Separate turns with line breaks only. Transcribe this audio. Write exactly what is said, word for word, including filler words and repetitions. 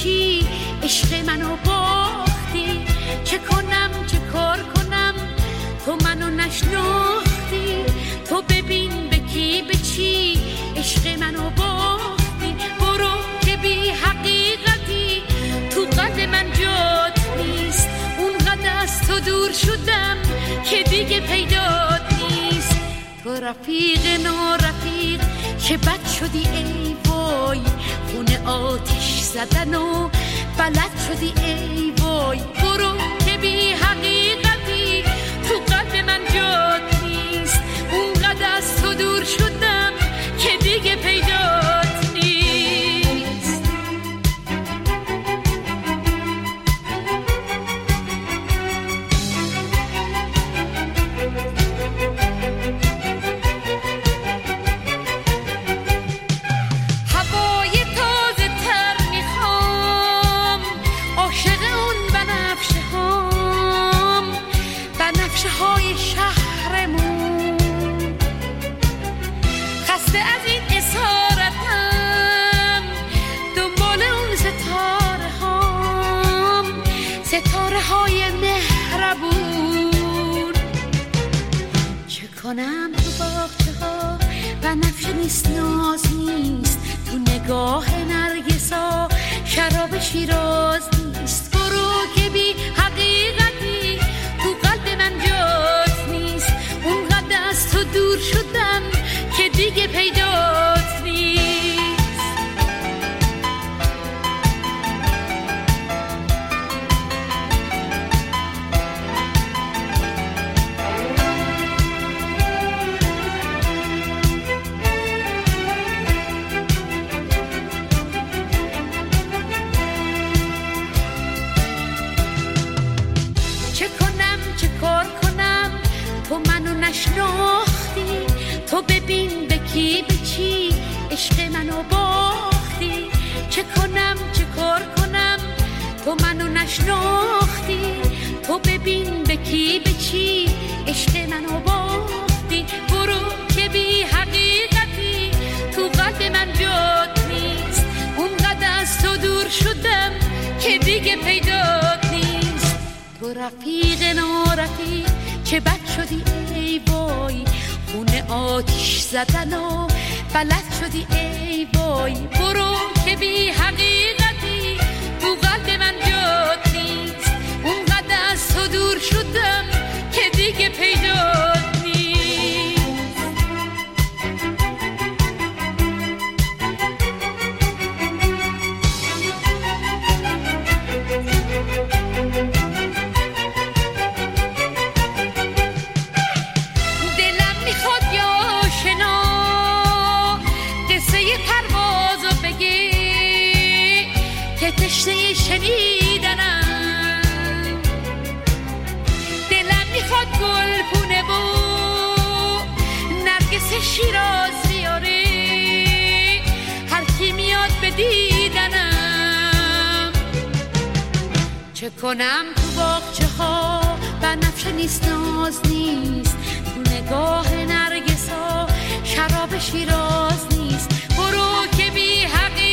چی عشق منو باختی. چه کنم چه کار کنم تو منو نشناختی. تو ببین به کی به چی عشق منو باختی. برو که بی حقیقتی تو قلب من جات نیست. اونقدر از تو دور شدم که دیگه پیدات نیست. تو رفیق نارفیق که بد شدی ای وای. خونه آتش زدن و بلد شدی ای وای. برو که بی حقیقتی تو قلب من جات نیست. اونقدر از تو دور شدم که دیگه پیدات نیست. هوای تازه تر میخوام، عاشق اون بنفشه هام، بنفشه های شهرمون. خسته از این اسارتم، دنبال اون ستاره هام، ستاره های مهربون. چه کنم تو باغچه ها بنفشه نیست، ناز نیست. تو نگاه نرگسا شراب شیراز نیست. برو که بی حقیقتی تو قلب من جات نیست. اونقدر از تو دور شدم که دیگه پیدات نیست. چه کنم چه کار کنم تو منو نشناختی. تو ببین به کی به چی عشق منو باختی. چه کنم چه کار کنم تو منو نشناختی. تو ببین به کی به چی عشق منو باختی. برو که بی حقیقتی تو قلب من جات نیست. اونقدر از تو دور شدم که دیگه پیدات نیست. تو رفیق نارفیق چه بد شدی ای وای. خونه آتش زدن و بلد شدی ای وای. برو که بی حقیقتی تو قلب من جات نیست. اونقدر از تو دور شدم که دیگه پیدات نیست. دلم میخواد یا شنا قصه پروازو بگی که تشنه شنیدنم. دلم میخواد گل پونه و نرگس شیراز بیاری هر کی میاد به دیدنم. چه کنم تو باغچه ها بنفشه نیست، ناز نیست. تو نگاه نرگس ها شراب شیراز نیست. برو که بی حقی